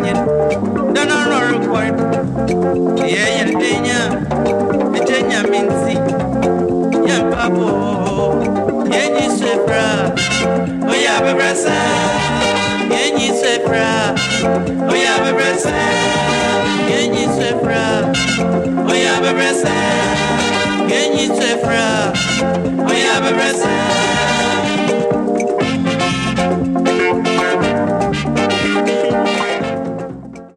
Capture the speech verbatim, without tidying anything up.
Banyan, don't know record. Yeah, Dania, Virginia Mincy, Yan Pabo, Yenny Sefra, Oya Brasa, Yenny Sefra, Oya Brasa, Yenny Sefra, Oya Brasa, Yenny Sefra, Oya Brasa.